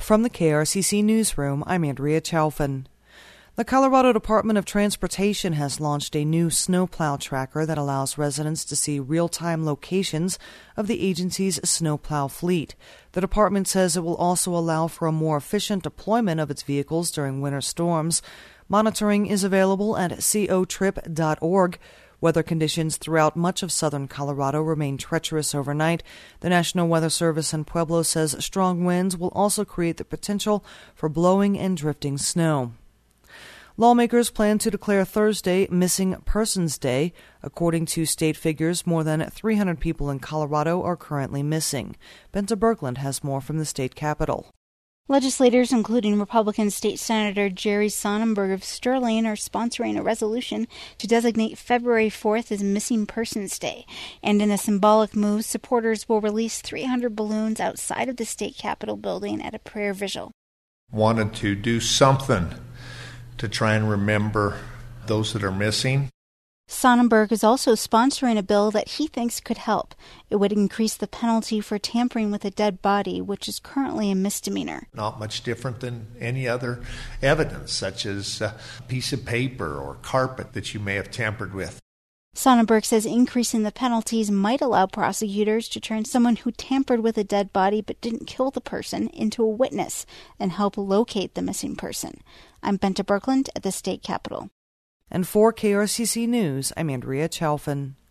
From the KRCC Newsroom, I'm Andrea Chalfin. The Colorado Department of Transportation has launched a new snowplow tracker that allows residents to see real-time locations of the agency's snowplow fleet. The department says it will also allow for a more efficient deployment of its vehicles during winter storms. Monitoring is available at cotrip.org. Weather conditions throughout much of southern Colorado remain treacherous overnight. The National Weather Service in Pueblo says strong winds will also create the potential for blowing and drifting snow. Lawmakers plan to declare Thursday Missing Persons Day. According to state figures, more than 300 people in Colorado are currently missing. Benta Berglund has more from the state capitol. Legislators, including Republican State Senator Jerry Sonnenberg of Sterling, are sponsoring a resolution to designate February 4th as Missing Persons Day. And in a symbolic move, supporters will release 300 balloons outside of the state capitol building at a prayer vigil. Wanted to do something to try and remember those that are missing. Sonnenberg is also sponsoring a bill that he thinks could help. It would increase the penalty for tampering with a dead body, which is currently a misdemeanor. Not much different than any other evidence, such as a piece of paper or carpet that you may have tampered with. Sonnenberg says increasing the penalties might allow prosecutors to turn someone who tampered with a dead body but didn't kill the person into a witness and help locate the missing person. I'm Benta Berglund at the state capitol. And for KRCC News, I'm Andrea Chalfin.